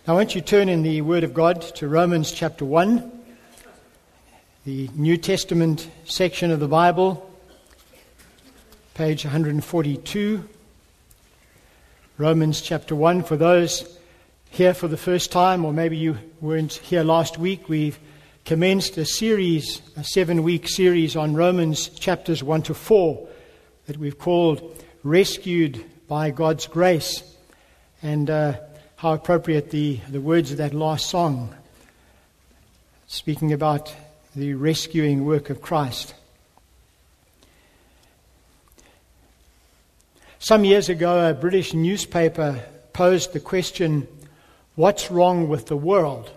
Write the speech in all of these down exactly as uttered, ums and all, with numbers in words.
I want you to turn in the Word of God to Romans chapter one, the New Testament section of the Bible, page one forty-two. Romans chapter one. For those here for the first time, or maybe you weren't here last week, we've commenced a series, a seven-week series on Romans chapters one to four that we've called Rescued by God's Grace. And uh, how appropriate the, the words of that last song, speaking about the rescuing work of Christ. Some years ago, a British newspaper posed the question, "What's wrong with the world?"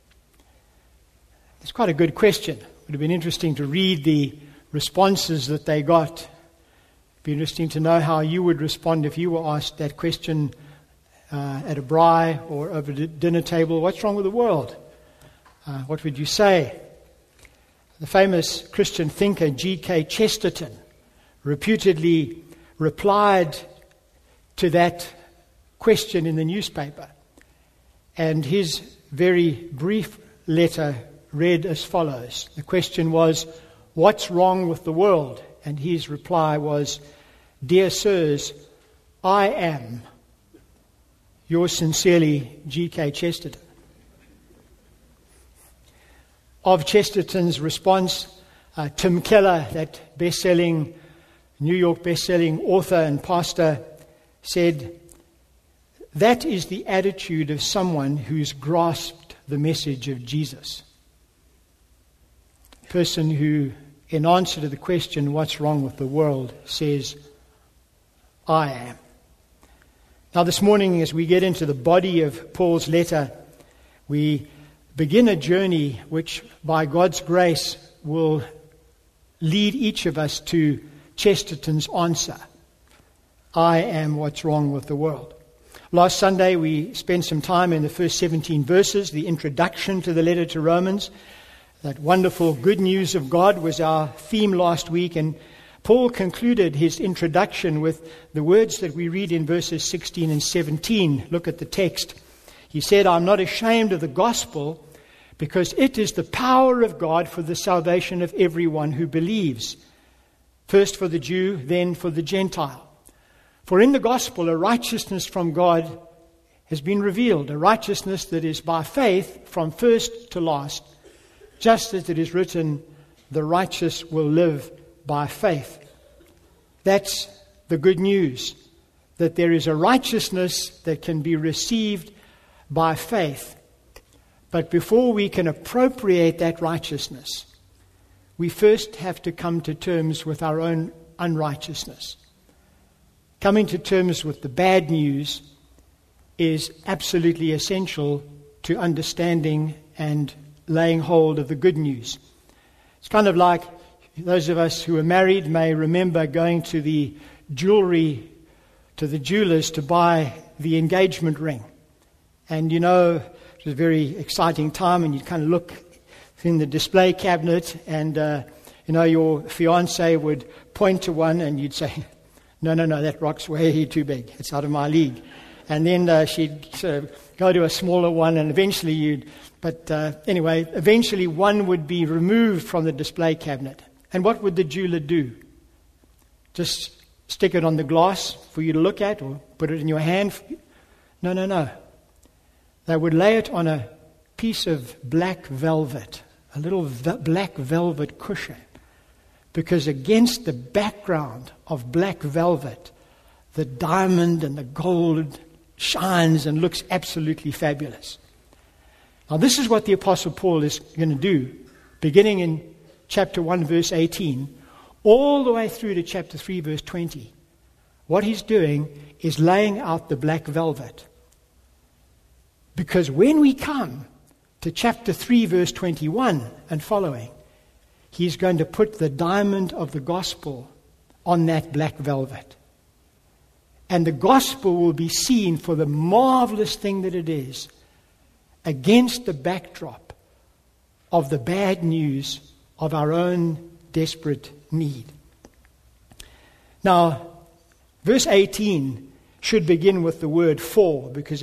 It's quite a good question. It would have been interesting to read the responses that they got. It would be interesting to know how you would respond if you were asked that question uh, at a braai or over a dinner table. What's wrong with the world? Uh, what would you say? The famous Christian thinker G K Chesterton reputedly replied to that question in the newspaper. And his very brief letter read as follows. The question was, "What's wrong with the world?" And his reply was, "Dear sirs, I am yours sincerely, G K Chesterton." Of Chesterton's response, uh, Tim Keller, that best-selling, New York best-selling author and pastor, said, "That is the attitude of someone who's grasped the message of Jesus." A person who, in answer to the question, "What's wrong with the world?" says, "I am." Now this morning, as we get into the body of Paul's letter, we begin a journey which, by God's grace, will lead each of us to Chesterton's answer. I am what's wrong with the world. Last Sunday, we spent some time in the first seventeen verses, the introduction to the letter to Romans. That wonderful good news of God was our theme last week, and Paul concluded his introduction with the words that we read in verses sixteen and seventeen. Look at the text. He said, "I'm not ashamed of the gospel, because it is the power of God for the salvation of everyone who believes. First for the Jew, then for the Gentile. For in the gospel a righteousness from God has been revealed, a righteousness that is by faith from first to last, just as it is written, the righteous will live by faith." That's the good news, that there is a righteousness that can be received by faith. But before we can appropriate that righteousness, we first have to come to terms with our own unrighteousness. Coming to terms with the bad news is absolutely essential to understanding and laying hold of the good news. It's kind of like those of us who are married may remember going to the jewelry, to the jewelers to buy the engagement ring. And you know, it was a very exciting time, and you kind of look in the display cabinet, and uh, you know, your fiance would point to one, and you'd say, no, no, no, that rock's way too big. It's out of my league. And then uh, she'd sort of go to a smaller one, and eventually you'd, but uh, anyway, eventually one would be removed from the display cabinet. And what would the jeweler do? Just stick it on the glass for you to look at, or put it in your hand? No, no, no. They would lay it on a piece of black velvet, a little ve- black velvet cushion, because against the background of black velvet, the diamond and the gold shines and looks absolutely fabulous. Now this is what the Apostle Paul is going to do, beginning in chapter one, verse eighteen, all the way through to chapter three, verse twenty. What he's doing is laying out the black velvet. Because when we come to chapter three, verse twenty-one and following, he's going to put the diamond of the gospel on that black velvet. And the gospel will be seen for the marvelous thing that it is, against the backdrop of the bad news of our own desperate need. Now, verse eighteen should begin with the word "for," because it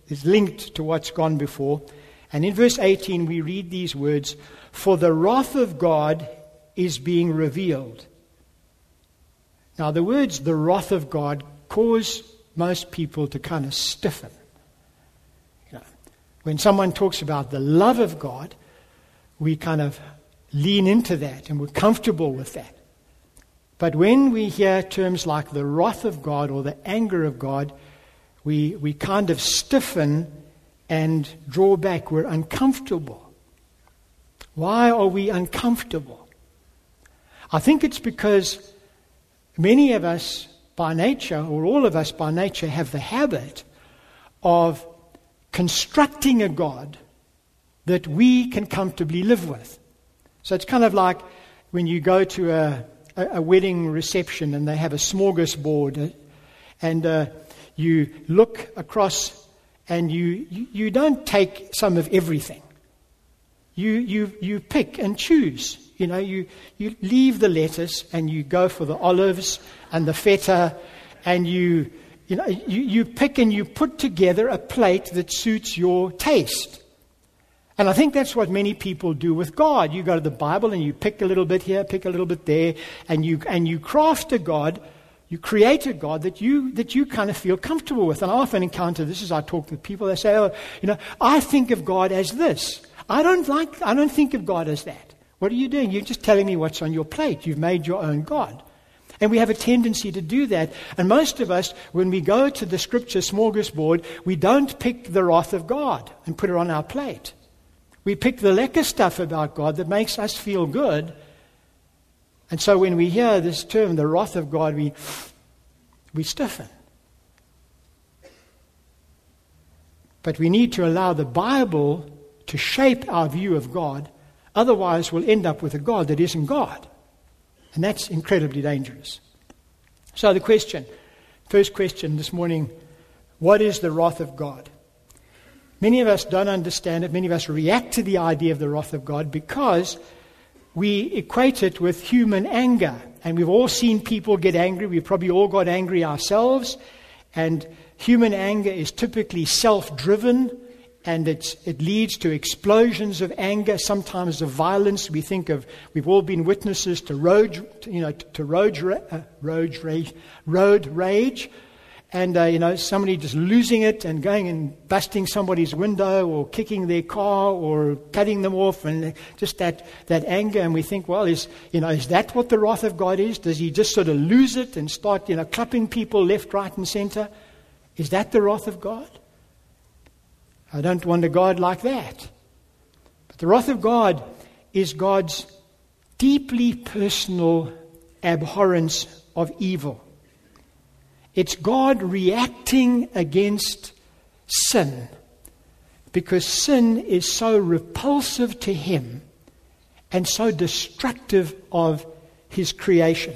is linked to what's gone before. And in verse eighteen we read these words, "For the wrath of God is being revealed." Now the words, the wrath of God, cause most people to kind of stiffen. You know, when someone talks about the love of God, we kind of lean into that and we're comfortable with that. But when we hear terms like the wrath of God or the anger of God, we, we kind of stiffen and draw back. We're uncomfortable. Why are we uncomfortable? I think it's because many of us by nature, or all of us by nature, have the habit of constructing a God that we can comfortably live with. So it's kind of like when you go to a, a, a wedding reception and they have a smorgasbord, and uh, you look across and you, you, you don't take some of everything. You, you, you pick and choose. You know, you, you leave the lettuce and you go for the olives and the feta, and you, you know, you, you pick and you put together a plate that suits your taste. And I think that's what many people do with God. You go to the Bible and you pick a little bit here, pick a little bit there, and you and you craft a God, you create a God that you that you kind of feel comfortable with. And I often encounter this as I talk with people. They say, "Oh, you know, I think of God as this. I don't like. I don't think of God as that." What are you doing? You're just telling me what's on your plate. You've made your own God. And we have a tendency to do that. And most of us, when we go to the scripture smorgasbord, we don't pick the wrath of God and put it on our plate. We pick the lekker stuff about God that makes us feel good. And so when we hear this term, the wrath of God, we, we stiffen. But we need to allow the Bible to shape our view of God. Otherwise, we'll end up with a God that isn't God. And that's incredibly dangerous. So the question, first question this morning, what is the wrath of God? Many of us don't understand it. Many of us react to the idea of the wrath of God because we equate it with human anger. And we've all seen people get angry. We've probably all got angry ourselves. And human anger is typically self-driven. And it's, it leads to explosions of anger, sometimes of violence. We think of, we've all been witnesses to road, you know, to road, uh, road rage, road rage, and uh, you know, somebody just losing it and going and busting somebody's window or kicking their car or cutting them off, and just that that anger. And we think, well, is you know, is that what the wrath of God is? Does He just sort of lose it and start, you know, clapping people left, right, and center? Is that the wrath of God? I don't want a God like that. But the wrath of God is God's deeply personal abhorrence of evil. It's God reacting against sin because sin is so repulsive to Him and so destructive of His creation.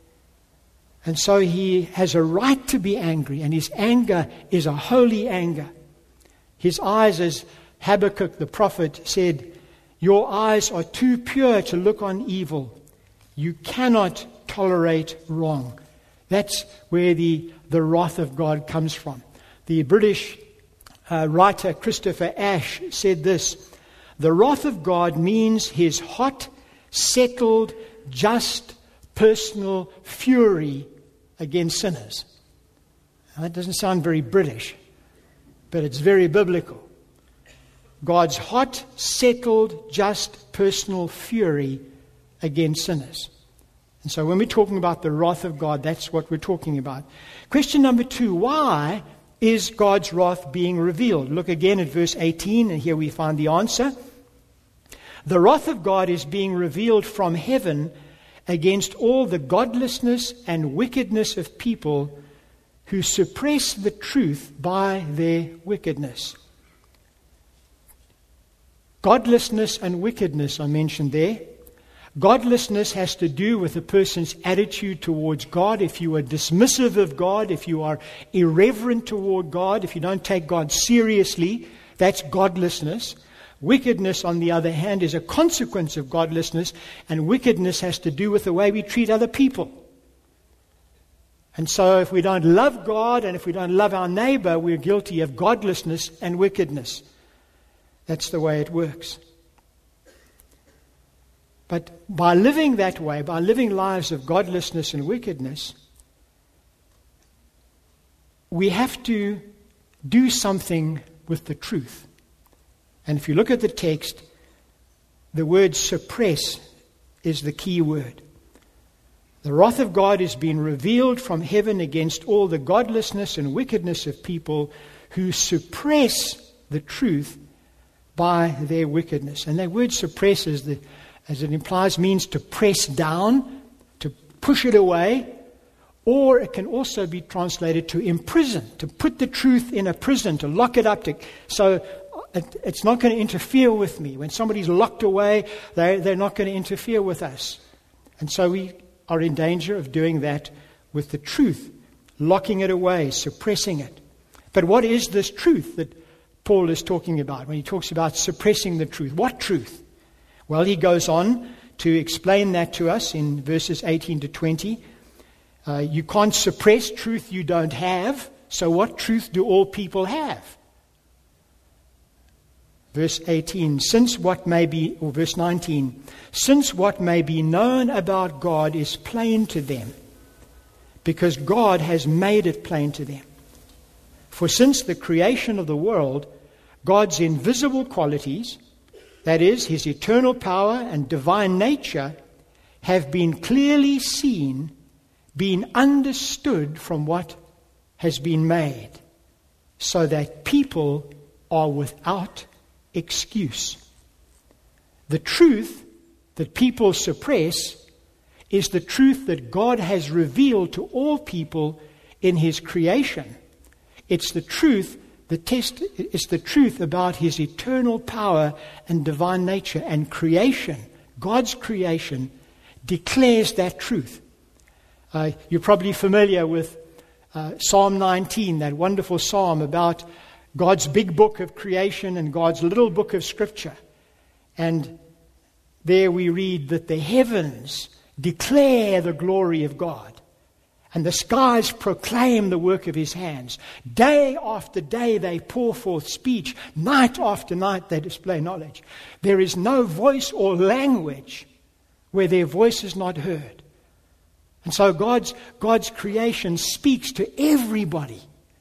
And so He has a right to be angry, and His anger is a holy anger. His eyes, as Habakkuk the prophet said, your eyes are too pure to look on evil. You cannot tolerate wrong. That's where the, the wrath of God comes from. The British uh, writer Christopher Ash said this: the wrath of God means His hot, settled, just, personal fury against sinners. Now, that doesn't sound very British, but it's very biblical. God's hot, settled, just, personal fury against sinners. And so when we're talking about the wrath of God, that's what we're talking about. Question number two, why is God's wrath being revealed? Look again at verse eighteen, and here we find the answer. The wrath of God is being revealed from heaven against all the godlessness and wickedness of people who suppress the truth by their wickedness. Godlessness and wickedness are mentioned there. Godlessness has to do with a person's attitude towards God. If you are dismissive of God, if you are irreverent toward God, if you don't take God seriously, that's godlessness. Wickedness, on the other hand, is a consequence of godlessness, and wickedness has to do with the way we treat other people. And so if we don't love God and if we don't love our neighbor, we're guilty of godlessness and wickedness. That's the way it works. But by living that way, by living lives of godlessness and wickedness, we have to do something with the truth. And if you look at the text, the word suppress is the key word. The wrath of God is being revealed from heaven against all the godlessness and wickedness of people who suppress the truth by their wickedness. And that word suppress, is the, as it implies, means to press down, to push it away, or it can also be translated to imprison, to put the truth in a prison, to lock it up. To, so it, it's not going to interfere with me. When somebody's locked away, they, they're not going to interfere with us. And so we are in danger of doing that with the truth, locking it away, suppressing it. But what is this truth that Paul is talking about when he talks about suppressing the truth? What truth? Well, he goes on to explain that to us in verses eighteen to twenty. Uh, you can't suppress truth you don't have, so what truth do all people have? Verse eighteen, since what may be, or verse nineteen, since what may be known about God is plain to them, because God has made it plain to them. For since the creation of the world, God's invisible qualities, that is, his eternal power and divine nature, have been clearly seen, been understood from what has been made, so that people are without excuse. The truth that people suppress is the truth that God has revealed to all people in his creation. It's the truth, the test, it's the truth about his eternal power and divine nature, and creation, God's creation, declares that truth. Uh, you're probably familiar with uh, Psalm nineteen, that wonderful psalm about God's big book of creation and God's little book of Scripture. And there we read that the heavens declare the glory of God, and the skies proclaim the work of his hands. Day after day they pour forth speech. Night after night they display knowledge. There is no voice or language where their voice is not heard. And so God's, God's creation speaks to everybody,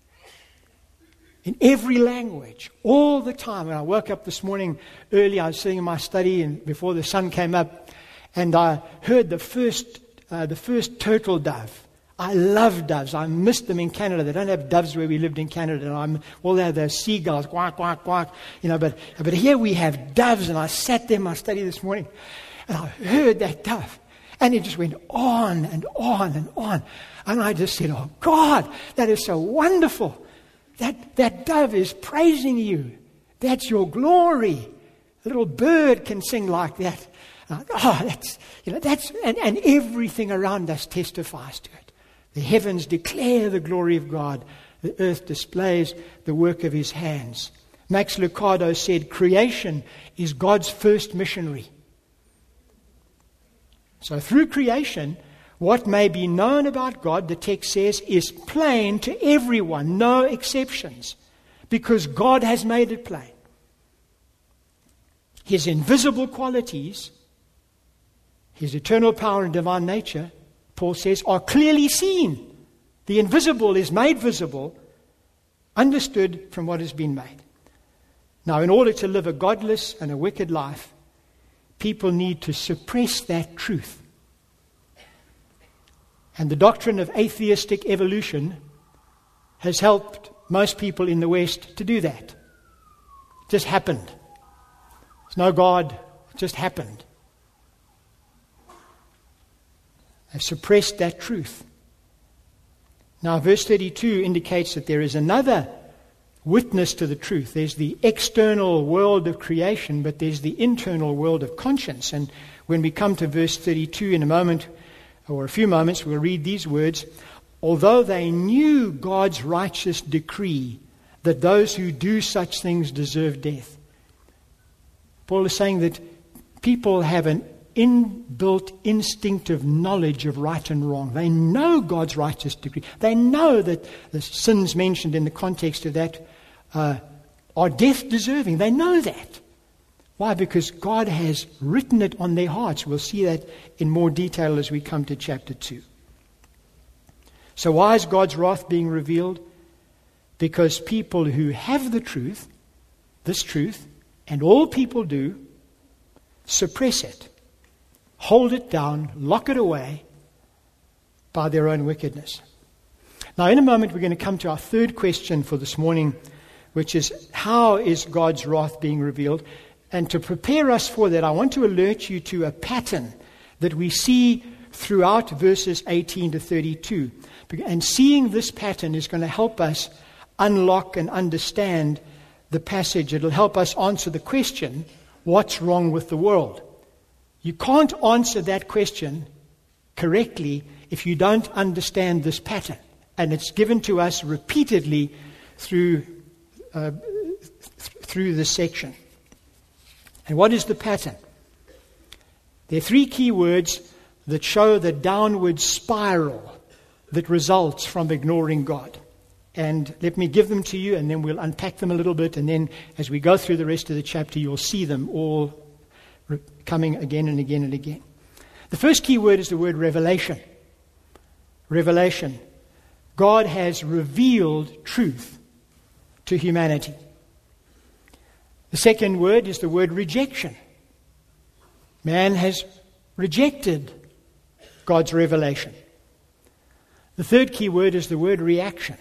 in every language, all the time. When I woke up this morning early, I was sitting in my study and before the sun came up, and I heard the first, uh, the first turtle dove. I love doves. I missed them in Canada. They don't have doves where we lived in Canada. And I'm, well, they have those seagulls, quack, quack, quack. You know, but, but here we have doves, and I sat there in my study this morning, and I heard that dove. And it just went on and on and on. And I just said, oh God, that is so wonderful. That, that dove is praising you. That's your glory. A little bird can sing like that. Uh, oh, that's, you know, that's, and, and everything around us testifies to it. The heavens declare the glory of God. The earth displays the work of his hands. Max Lucado said, creation is God's first missionary. So through creation, what may be known about God, the text says, is plain to everyone, no exceptions, because God has made it plain. His invisible qualities, his eternal power and divine nature, Paul says, are clearly seen. The invisible is made visible, understood from what has been made. Now, in order to live a godless and a wicked life, people need to suppress that truth. And the doctrine of atheistic evolution has helped most people in the West to do that. It just happened. There's no God. It just happened. They've suppressed that truth. Now, verse thirty-two indicates that there is another witness to the truth. There's the external world of creation, but there's the internal world of conscience. And when we come to verse thirty-two in a moment, or a few moments, we'll read these words. Although they knew God's righteous decree that those who do such things deserve death. Paul is saying that people have an inbuilt instinctive knowledge of right and wrong. They know God's righteous decree. They know that the sins mentioned in the context of that uh, are death deserving. They know that. Why? Because God has written it on their hearts. We'll see that in more detail as we come to chapter two. So why is God's wrath being revealed? Because people who have the truth, this truth, and all people do, suppress it, hold it down, lock it away by their own wickedness. Now, in a moment, we're going to come to our third question for this morning, which is, how is God's wrath being revealed? And to prepare us for that, I want to alert you to a pattern that we see throughout verses eighteen to thirty-two. And seeing this pattern is going to help us unlock and understand the passage. It'll help us answer the question, what's wrong with the world? You can't answer that question correctly if you don't understand this pattern. And it's given to us repeatedly through, uh, th- through this section. And what is the pattern? There are three key words that show the downward spiral that results from ignoring God. And let me give them to you, and then we'll unpack them a little bit, and then as we go through the rest of the chapter, you'll see them all re- coming again and again and again. The first key word is the word revelation. Revelation. God has revealed truth to humanity. The second word is the word rejection. Man has rejected God's revelation. The third key word is the word reaction.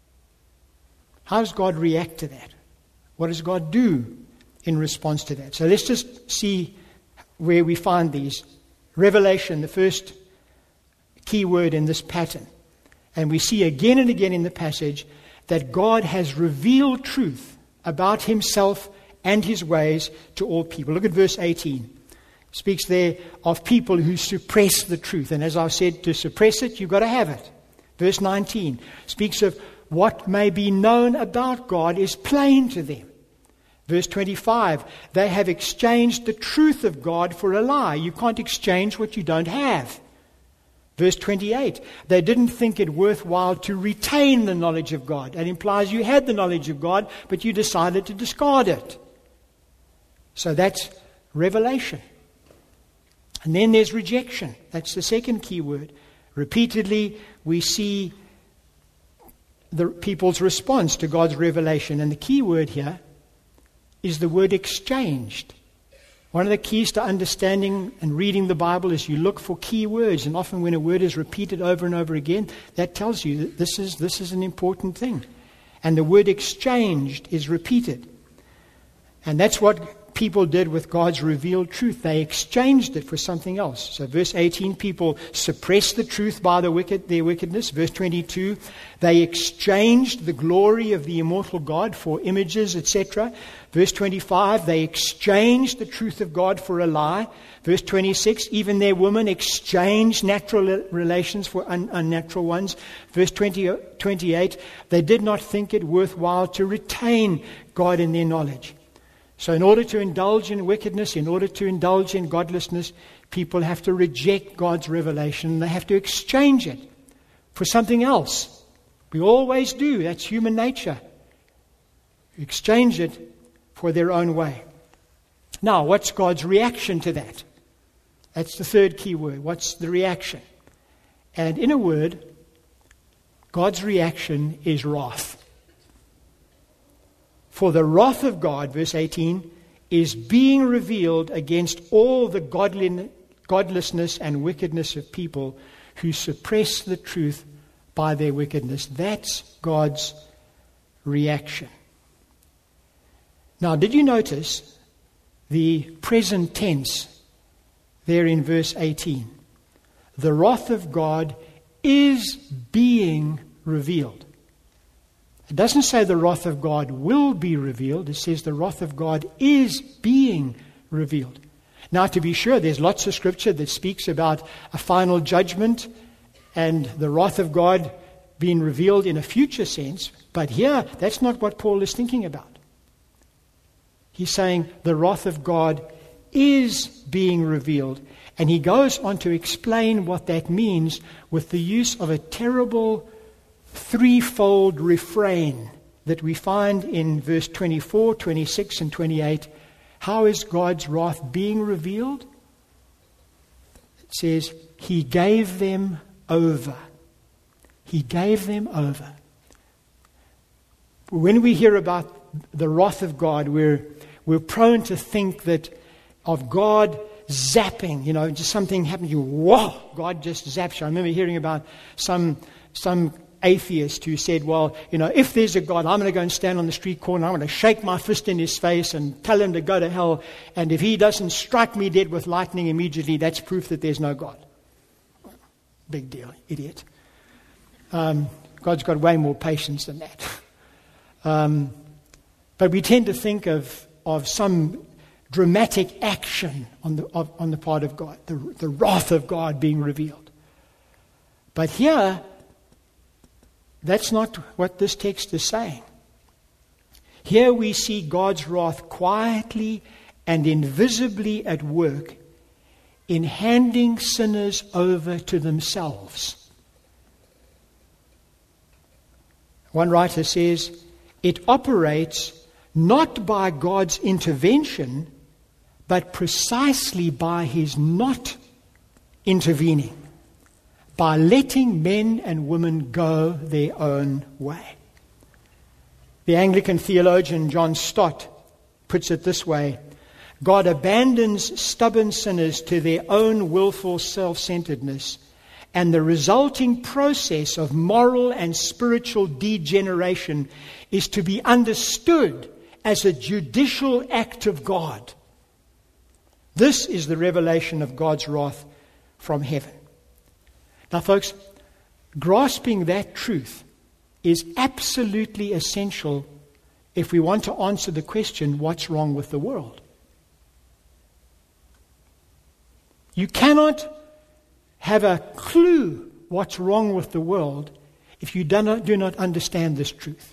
How does God react to that? What does God do in response to that? So let's just see where we find these. Revelation, the first key word in this pattern. And we see again and again in the passage that God has revealed truth about himself and his ways to all people. Look at verse eighteen. It speaks there of people who suppress the truth. And as I said, to suppress it, you've got to have it. Verse nineteen speaks of what may be known about God is plain to them. Verse twenty-five, they have exchanged the truth of God for a lie. You can't exchange what you don't have. Verse twenty-eight, they didn't think it worthwhile to retain the knowledge of God. That implies you had the knowledge of God, but you decided to discard it. So that's revelation. And then there's rejection. That's the second key word. Repeatedly, we see the people's response to God's revelation. And the key word here is the word exchanged. One of the keys to understanding and reading the Bible is you look for key words. And often when a word is repeated over and over again, that tells you that this is, this is an important thing. And the word exchanged is repeated. And that's what people did with God's revealed truth. They exchanged it for something else. So verse eighteen, people suppressed the truth by the wicked, their wickedness. Verse twenty-two, they exchanged the glory of the immortal God for images, et cetera. Verse twenty-five, they exchanged the truth of God for a lie. Verse twenty-six, even their women exchanged natural relations for un- unnatural ones. Verse twenty, twenty-eight, they did not think it worthwhile to retain God in their knowledge. So in order to indulge in wickedness, in order to indulge in godlessness, people have to reject God's revelation. They have to exchange it for something else. We always do. That's human nature. Exchange it for their own way. Now, what's God's reaction to that? That's the third key word. What's the reaction? And in a word, God's reaction is wrath. For the wrath of God, verse eighteen, is being revealed against all the godlin- godlessness and wickedness of people who suppress the truth by their wickedness. That's God's reaction. Now, did you notice the present tense there in verse eighteen? The wrath of God is being revealed. It doesn't say the wrath of God will be revealed. It says the wrath of God is being revealed. Now, to be sure, there's lots of scripture that speaks about a final judgment and the wrath of God being revealed in a future sense. But here, that's not what Paul is thinking about. He's saying the wrath of God is being revealed. And he goes on to explain what that means with the use of a terrible threefold refrain that we find in verse twenty-four, twenty-six, and twenty-eight. How is God's wrath being revealed? It says, he gave them over. He gave them over. When we hear about the wrath of God, we're, we're prone to think that of God zapping, you know, just something happened to you. Whoa, God just zaps you. I remember hearing about some some atheist who said, well, you know, if there's a God, I'm going to go and stand on the street corner, I'm going to shake my fist in his face and tell him to go to hell, and if he doesn't strike me dead with lightning immediately, that's proof that there's no God. Big deal, idiot. Um, God's got way more patience than that. Um, but we tend to think of, of some dramatic action on the, of, on the part of God, the, the wrath of God being revealed. But here, that's not what this text is saying. Here we see God's wrath quietly and invisibly at work in handing sinners over to themselves. One writer says, it operates not by God's intervention, but precisely by his not intervening, by letting men and women go their own way. The Anglican theologian John Stott puts it this way: God abandons stubborn sinners to their own willful self-centeredness, and the resulting process of moral and spiritual degeneration is to be understood as a judicial act of God. This is the revelation of God's wrath from heaven. Now, folks, grasping that truth is absolutely essential if we want to answer the question, what's wrong with the world? You cannot have a clue what's wrong with the world if you do not, do not understand this truth.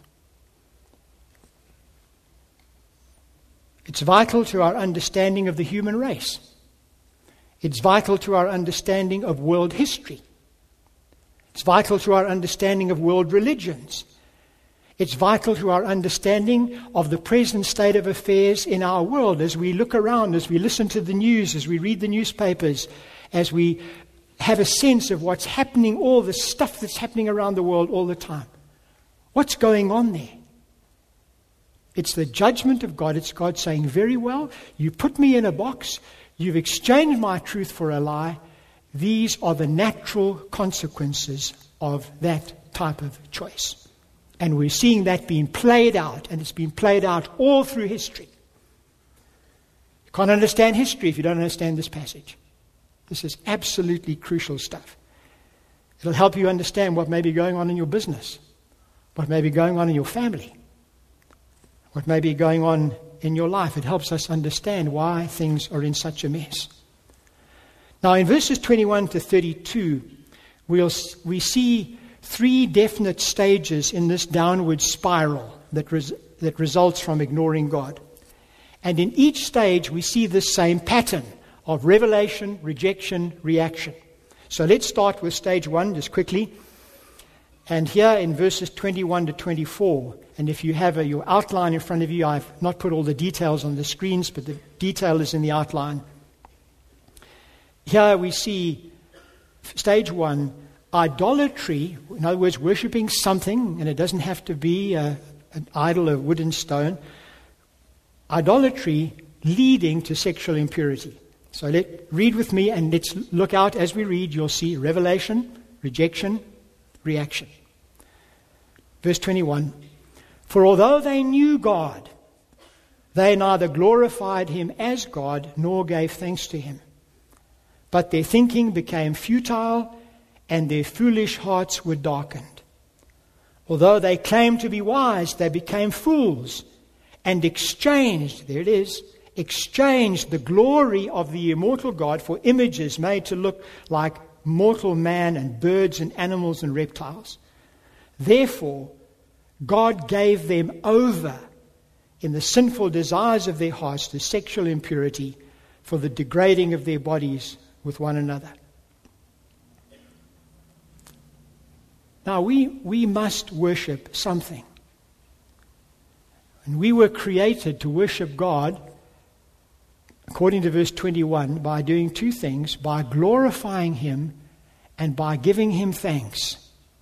It's vital to our understanding of the human race. It's vital to our understanding of world history. It's vital to our understanding of world religions. It's vital to our understanding of the present state of affairs in our world as we look around, as we listen to the news, as we read the newspapers, as we have a sense of what's happening, all the stuff that's happening around the world all the time. What's going on there? It's the judgment of God. It's God saying, very well, you put me in a box, you've exchanged my truth for a lie. These are the natural consequences of that type of choice. And we're seeing that being played out, and it's been played out all through history. You can't understand history if you don't understand this passage. This is absolutely crucial stuff. It'll help you understand what may be going on in your business, what may be going on in your family, what may be going on in your life. It helps us understand why things are in such a mess. Now, in verses twenty-one to thirty-two, we'll, we see three definite stages in this downward spiral that, res, that results from ignoring God. And in each stage, we see this same pattern of revelation, rejection, reaction. So let's start with stage one, just quickly. And here in verses twenty-one to twenty-four, and if you have a, your outline in front of you, I've not put all the details on the screens, but the detail is in the outline. Here we see stage one, idolatry, in other words, worshipping something, and it doesn't have to be a, an idol of wood and stone. Idolatry leading to sexual impurity. So let read with me, and let's look out as we read. You'll see revelation, rejection, reaction. Verse twenty-one, for although they knew God, they neither glorified him as God nor gave thanks to him. But their thinking became futile, and their foolish hearts were darkened. Although they claimed to be wise, they became fools, and exchanged, there it is, exchanged the glory of the immortal God for images made to look like mortal man and birds and animals and reptiles. Therefore, God gave them over in the sinful desires of their hearts to sexual impurity, for the degrading of their bodies with one another. Now, we, we must worship something. And we were created to worship God, according to verse twenty-one, by doing two things: by glorifying Him and by giving Him thanks.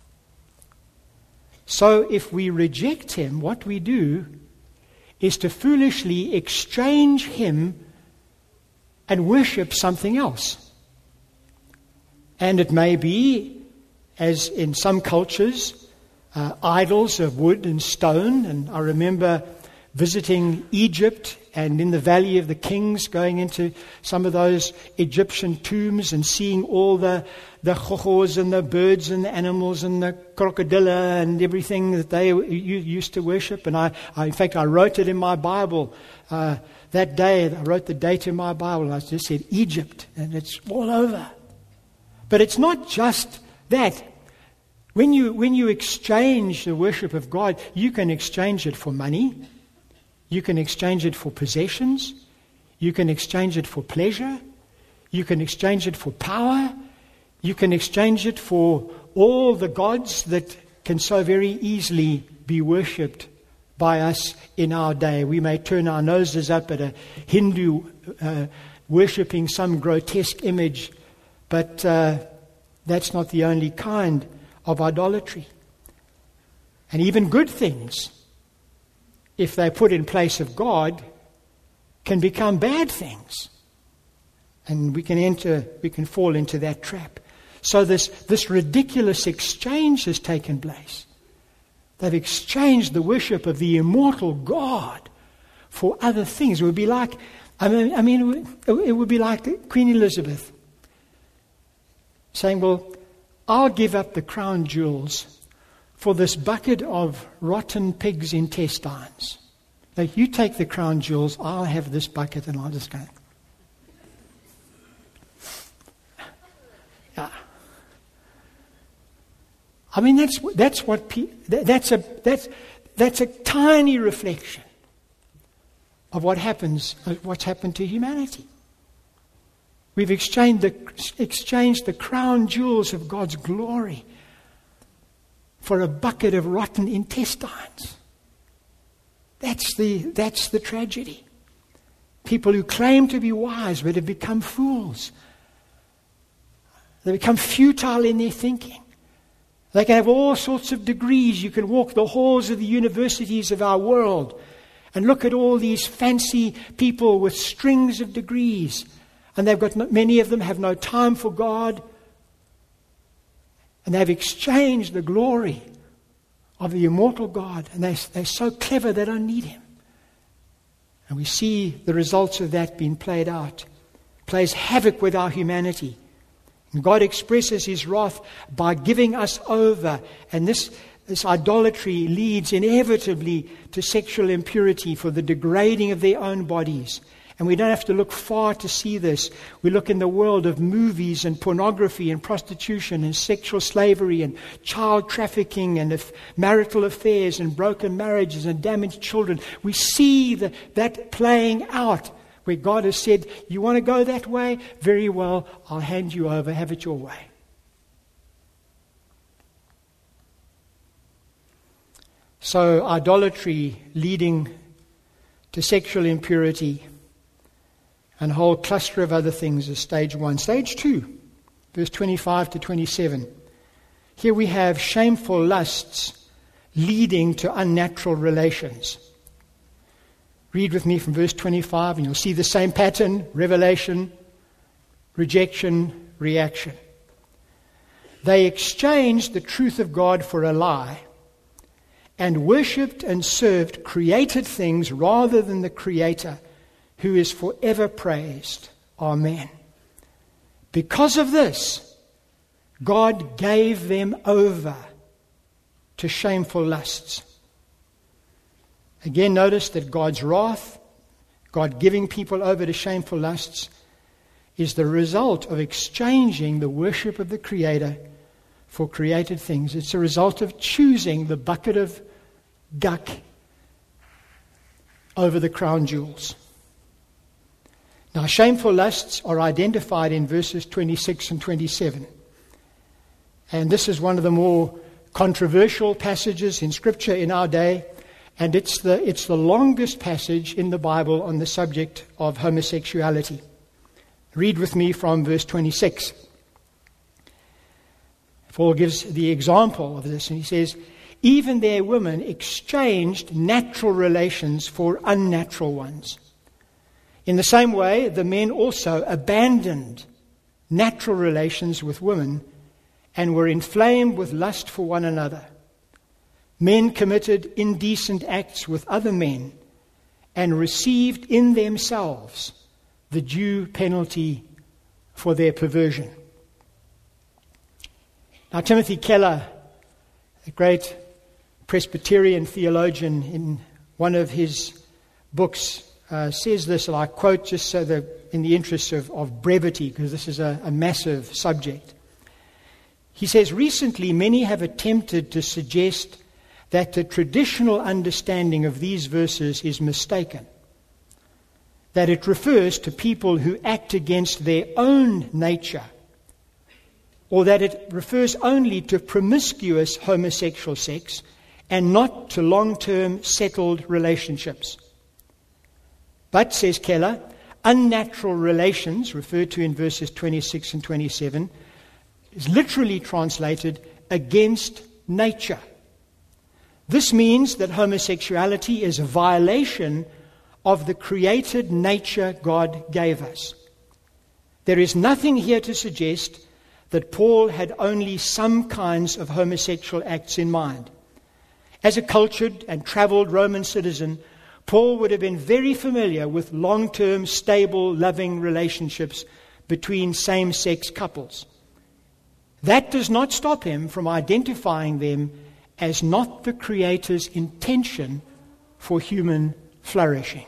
So if we reject Him, what we do is to foolishly exchange Him and worship something else. And it may be, as in some cultures, uh, idols of wood and stone. And I remember visiting Egypt and in the Valley of the Kings, going into some of those Egyptian tombs and seeing all the the chochos and the birds and the animals and the crocodile and everything that they used to worship. And I, I in fact, I wrote it in my Bible uh, that day. I wrote the date in my Bible, and I just said Egypt, and it's all over. But it's not just that. When you when you exchange the worship of God, you can exchange it for money. You can exchange it for possessions. You can exchange it for pleasure. You can exchange it for power. You can exchange it for all the gods that can so very easily be worshipped by us in our day. We may turn our noses up at a Hindu uh, worshipping some grotesque image, but uh, that's not the only kind of idolatry. And even good things, if they're put in place of God, can become bad things. And we can enter, we can fall into that trap. So this, this ridiculous exchange has taken place. They've exchanged the worship of the immortal God for other things. It would be like, I mean, I mean it would be like Queen Elizabeth saying, well, I'll give up the crown jewels for this bucket of rotten pig's intestines. Now, you take the crown jewels, I'll have this bucket, and I'll just go. Yeah. I mean, that's that's what pe- that's a that's that's a tiny reflection of what happens, what's happened to humanity. We've exchanged the exchanged the crown jewels of God's glory for a bucket of rotten intestines. That's the, that's the tragedy. People who claim to be wise but have become fools. They become futile in their thinking. They can have all sorts of degrees. You can walk the halls of the universities of our world and look at all these fancy people with strings of degrees. And they've got no, many of them have no time for God. And they've exchanged the glory of the immortal God. And they, they're so clever they don't need Him. And we see the results of that being played out. It plays havoc with our humanity. And God expresses His wrath by giving us over. And this, this idolatry leads inevitably to sexual impurity for the degrading of their own bodies. And we don't have to look far to see this. We look in the world of movies and pornography and prostitution and sexual slavery and child trafficking and marital affairs and broken marriages and damaged children. We see the, that playing out where God has said, you want to go that way? Very well, I'll hand you over. Have it your way. So idolatry leading to sexual impurity and a whole cluster of other things is stage one. Stage two, verse twenty-five to twenty-seven. Here we have shameful lusts leading to unnatural relations. Read with me from verse twenty-five and you'll see the same pattern: revelation, rejection, reaction. They exchanged the truth of God for a lie and worshipped and served created things rather than the Creator, who is forever praised. Amen. Because of this, God gave them over to shameful lusts. Again, notice that God's wrath, God giving people over to shameful lusts, is the result of exchanging the worship of the Creator for created things. It's a result of choosing the bucket of guck over the crown jewels. Now, shameful lusts are identified in verses twenty-six and twenty-seven. And this is one of the more controversial passages in Scripture in our day. And it's the, it's the longest passage in the Bible on the subject of homosexuality. Read with me from verse twenty-six. Paul gives the example of this, and he says, "Even their women exchanged natural relations for unnatural ones. In the same way, the men also abandoned natural relations with women and were inflamed with lust for one another. Men committed indecent acts with other men and received in themselves the due penalty for their perversion." Now, Timothy Keller, a great Presbyterian theologian, in one of his books uh, says this, and I quote just so that in the interest of, of brevity, because this is a, a massive subject. He says, "Recently many have attempted to suggest that the traditional understanding of these verses is mistaken, that it refers to people who act against their own nature, or that it refers only to promiscuous homosexual sex and not to long-term settled relationships. But," says Keller, "unnatural relations," referred to in verses twenty-six and twenty-seven, is literally translated against nature. This means that homosexuality is a violation of the created nature God gave us. There is nothing here to suggest that Paul had only some kinds of homosexual acts in mind. As a cultured and traveled Roman citizen, Paul would have been very familiar with long-term, stable, loving relationships between same-sex couples. That does not stop him from identifying them as not the Creator's intention for human flourishing.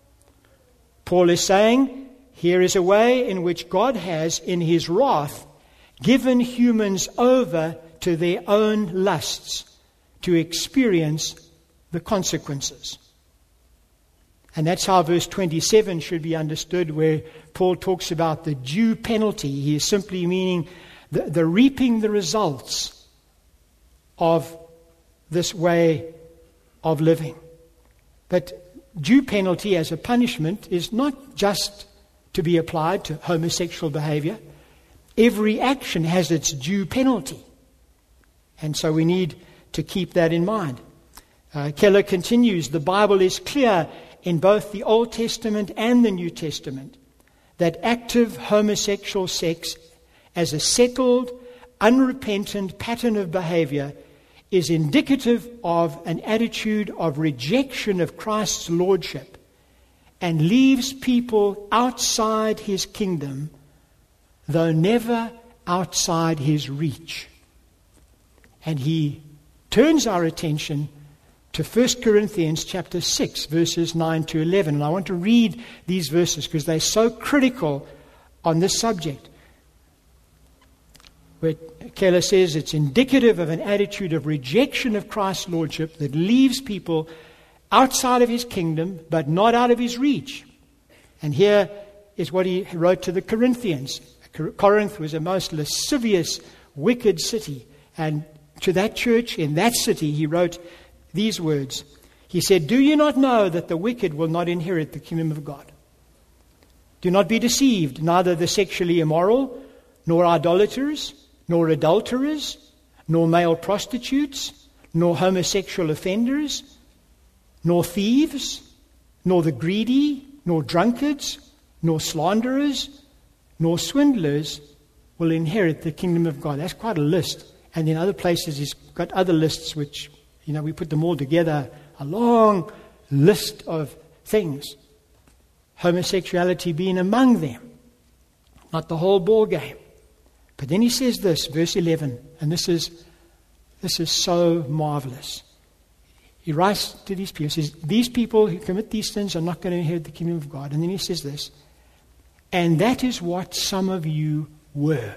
Paul is saying, here is a way in which God has, in his wrath, given humans over to their own lusts to experience the consequences. And that's how verse twenty-seven should be understood, where Paul talks about the due penalty. He is simply meaning the, the reaping the results of this way of living. But due penalty as a punishment is not just to be applied to homosexual behavior. Every action has its due penalty. And so we need to keep that in mind. Uh, Keller continues, "The Bible is clear in both the Old Testament and the New Testament that active homosexual sex as a settled, unrepentant pattern of behavior is indicative of an attitude of rejection of Christ's lordship and leaves people outside his kingdom, though never outside his reach." And he turns our attention to First Corinthians chapter six, verses nine to eleven. And I want to read these verses because they're so critical on this subject. Where Keller says it's indicative of an attitude of rejection of Christ's lordship that leaves people outside of his kingdom, but not out of his reach. And here is what he wrote to the Corinthians. Corinth was a most lascivious, wicked city. And to that church in that city, he wrote these words. He said, "Do you not know that the wicked will not inherit the kingdom of God? Do not be deceived, neither the sexually immoral, nor idolaters, nor adulterers, nor male prostitutes, nor homosexual offenders, nor thieves, nor the greedy, nor drunkards, nor slanderers, nor swindlers will inherit the kingdom of God." That's quite a list. And in other places he's got other lists which, you know, we put them all together, a long list of things. Homosexuality being among them. Not the whole ball game. But then he says this, verse eleven, and this is this is so marvelous. He writes to these people, he says, "These people who commit these sins are not going to inherit the kingdom of God." And then he says this, "And that is what some of you were."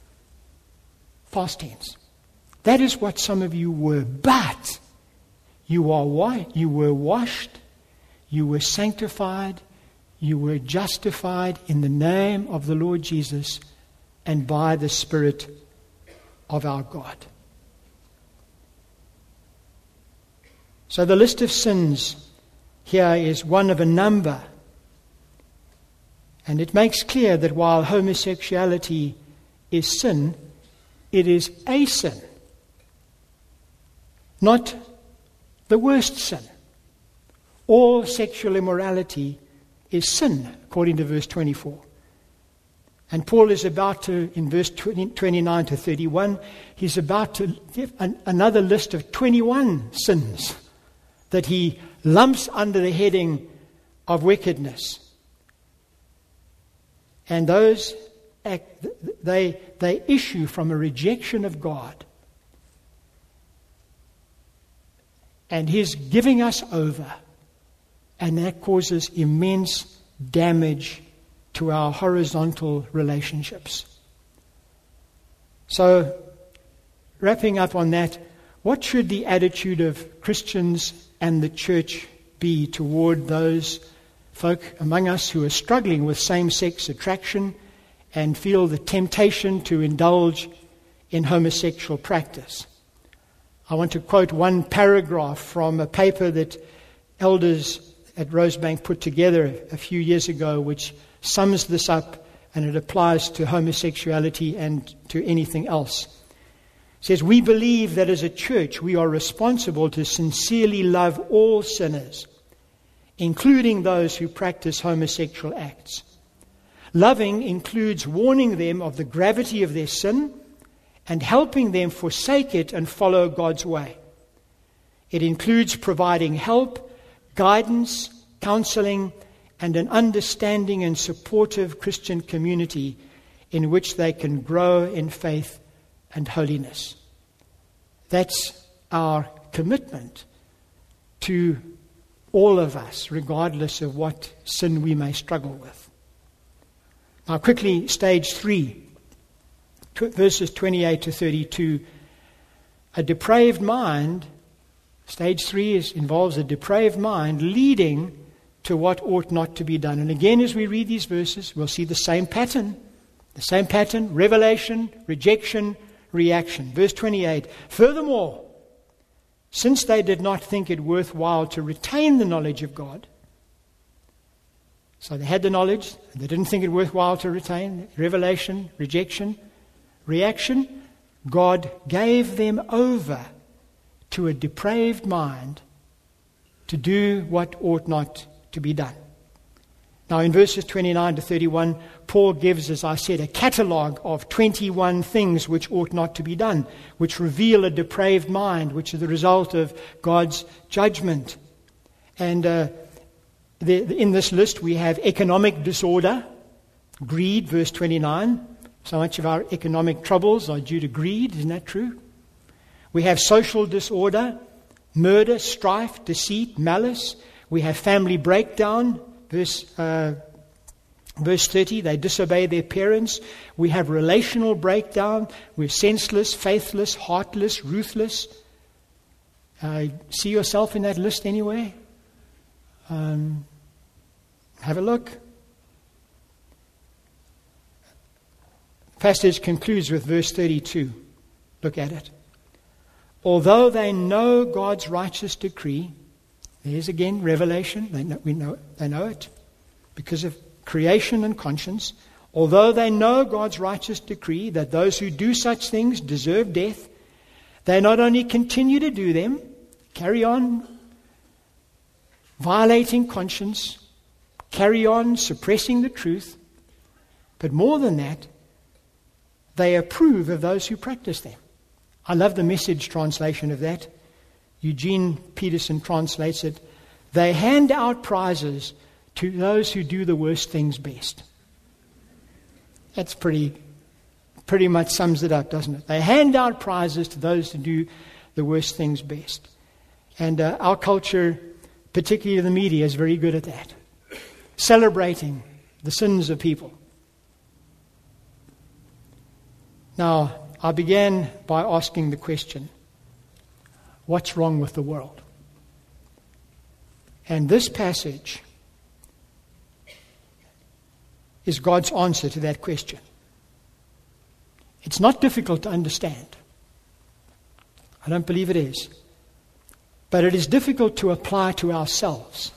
Past tense. That is what some of you were. But you are what? You were washed, you were sanctified, You were justified in the name of the Lord Jesus and by the Spirit of our God. So the list of sins here is one of a number. And it makes clear that while homosexuality is sin, it is a sin, not the worst sin. All sexual immorality is sin, according to verse twenty-four. And Paul is about to, in verse twenty-nine to thirty-one, he's about to give an, another list of twenty-one sins that he lumps under the heading of wickedness. And those act, they, they issue from a rejection of God. And his giving us over. And that causes immense damage to our horizontal relationships. So, wrapping up on that, what should the attitude of Christians and the church be toward those folk among us who are struggling with same-sex attraction and feel the temptation to indulge in homosexual practice? I want to quote one paragraph from a paper that elders at Rosebank put together a few years ago, which sums this up, and it applies to homosexuality and to anything else. It says, "We believe that as a church we are responsible to sincerely love all sinners, including those who practice homosexual acts. Loving includes warning them of the gravity of their sin and helping them forsake it and follow God's way. It includes providing help, guidance, counseling, and an understanding and supportive Christian community in which they can grow in faith and holiness." That's our commitment to all of us, regardless of what sin we may struggle with. Now quickly, stage three, verses twenty-eight to thirty-two. A depraved mind, stage three is, involves a depraved mind leading to what ought not to be done. And again, as we read these verses, we'll see the same pattern. The same pattern, revelation, rejection, reaction. Verse twenty-eight, "Furthermore, since they did not think it worthwhile to retain the knowledge of God," so they had the knowledge, and they didn't think it worthwhile to retain, revelation, rejection, reaction, God gave them over to a depraved mind to do what ought not to be done. Now in verses twenty-nine to thirty-one, Paul gives, as I said, a catalogue of twenty-one things which ought not to be done, which reveal a depraved mind, which is the result of God's judgment. And uh, the, the, in this list we have economic disorder, greed, verse twenty-nine. So much of our economic troubles are due to greed, isn't that true? We have social disorder, murder, strife, deceit, malice. We have family breakdown, verse uh, verse thirty, they disobey their parents. We have relational breakdown. We're senseless, faithless, heartless, ruthless. Uh, see yourself in that list anywhere? Um, have a look. The passage concludes with verse thirty-two. Look at it. "Although they know God's righteous decree," there's again revelation, they know, we know, they know it, because of creation and conscience. "Although they know God's righteous decree that those who do such things deserve death, they not only continue to do them, carry on violating conscience, carry on suppressing the truth, but more than that, they approve of those who practice them." I love the Message translation of that. Eugene Peterson translates it, "They hand out prizes to those who do the worst things best." That's pretty, pretty much sums it up, doesn't it? They hand out prizes to those who do the worst things best. And uh, our culture, particularly the media, is very good at that. Celebrating the sins of people. Now, I began by asking the question, what's wrong with the world? And this passage is God's answer to that question. It's not difficult to understand. I don't believe it is. But it is difficult to apply to ourselves.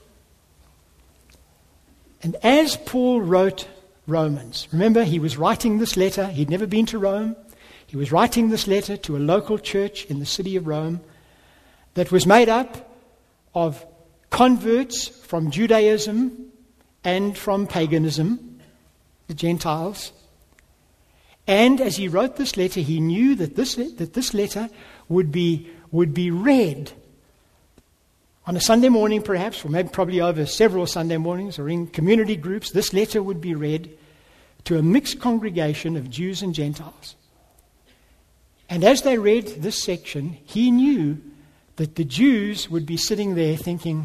And as Paul wrote Romans, remember he was writing this letter, he'd never been to Rome, he was writing this letter to a local church in the city of Rome that was made up of converts from Judaism and from paganism, the Gentiles. And as he wrote this letter, he knew that this, that this letter would be, would be read on a Sunday morning perhaps, or maybe probably over several Sunday mornings, or in community groups. This letter would be read to a mixed congregation of Jews and Gentiles. And as they read this section, he knew that the Jews would be sitting there thinking,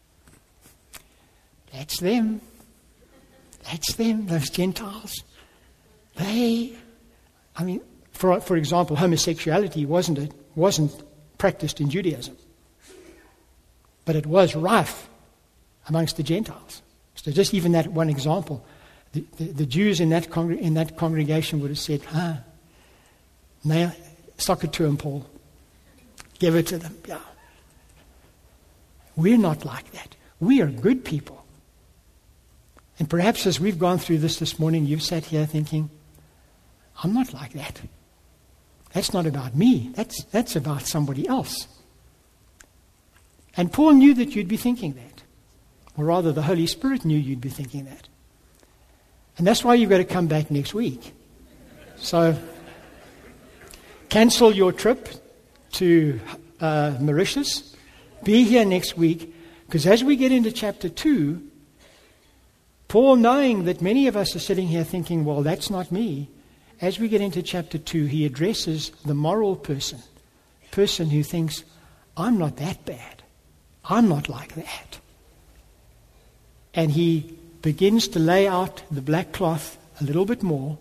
that's them. That's them, those Gentiles. They, I mean, for for example, homosexuality wasn't it wasn't practiced in Judaism, but it was rife amongst the Gentiles. So just even that one example, the, the, the Jews in that congr- in that congregation would have said, "Ah, now sock it to them, Paul. Give it to them." Yeah, we're not like that. We are good people. And perhaps as we've gone through this this morning, you've sat here thinking, I'm not like that. That's not about me. That's, that's about somebody else. And Paul knew that you'd be thinking that. Or rather, the Holy Spirit knew you'd be thinking that. And that's why you've got to come back next week. So, cancel your trip to uh, Mauritius. Be here next week. Because as we get into chapter two, Paul, knowing that many of us are sitting here thinking, well, that's not me. As we get into chapter two, he addresses the moral person, person who thinks, I'm not that bad. I'm not like that. And he begins to lay out the black cloth a little bit more.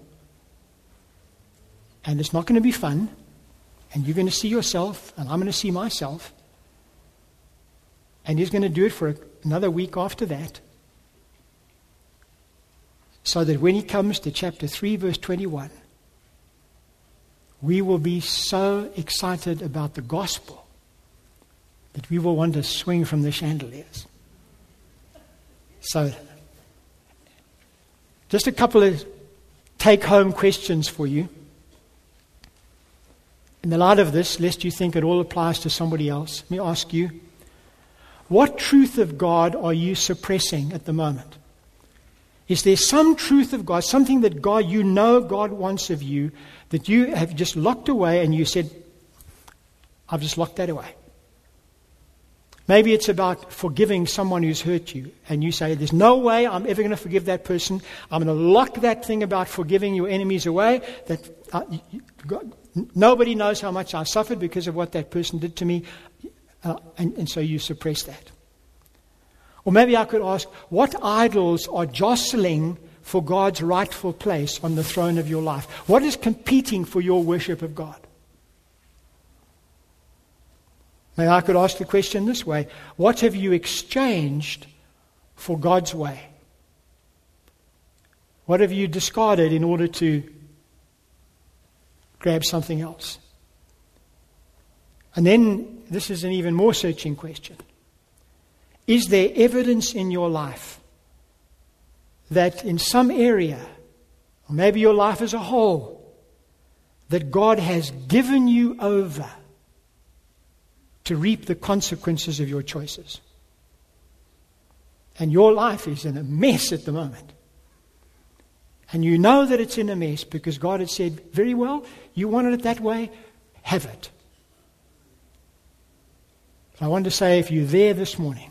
And it's not going to be fun. And you're going to see yourself, and I'm going to see myself. And he's going to do it for another week after that. So that when he comes to chapter three, verse twenty-one, we will be so excited about the gospel that we will want to swing from the chandeliers. So, just a couple of take-home questions for you. In the light of this, lest you think it all applies to somebody else, let me ask you, what truth of God are you suppressing at the moment? Is there some truth of God, something that God, you know God wants of you, that you have just locked away and you said, I've just locked that away? Maybe it's about forgiving someone who's hurt you. And you say, there's no way I'm ever going to forgive that person. I'm going to lock that thing about forgiving your enemies away. That uh, God, nobody knows how much I suffered because of what that person did to me. Uh, and, and so you suppress that. Or maybe I could ask, what idols are jostling for God's rightful place on the throne of your life? What is competing for your worship of God? Maybe I could ask the question this way. What have you exchanged for God's way? What have you discarded in order to grab something else? And then, this is an even more searching question. Is there evidence in your life that in some area, or maybe your life as a whole, that God has given you over to reap the consequences of your choices? And your life is in a mess at the moment. And you know that it's in a mess because God had said, very well, you wanted it that way, have it. I want to say, if you're there this morning,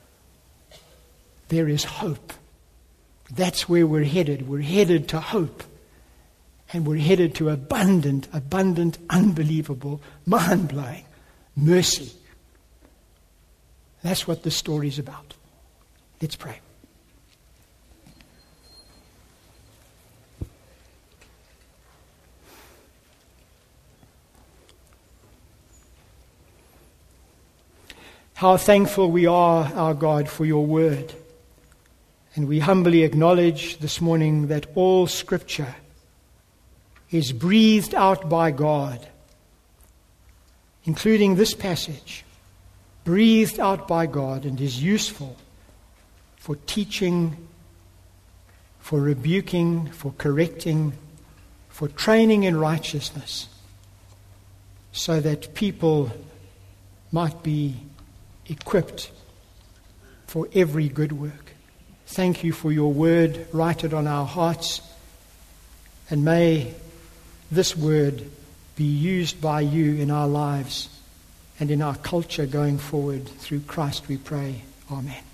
there is hope. That's where we're headed. We're headed to hope. And we're headed to abundant, abundant, unbelievable, mind-blowing mercy. That's what this story is about. Let's pray. How thankful we are, our God, for your word. And we humbly acknowledge this morning that all Scripture is breathed out by God, including this passage, breathed out by God, and is useful for teaching, for rebuking, for correcting, for training in righteousness, so that people might be equipped for every good work. Thank you for your word. Write it on our hearts, and may this word be used by you in our lives and in our culture going forward. Through Christ we pray. Amen.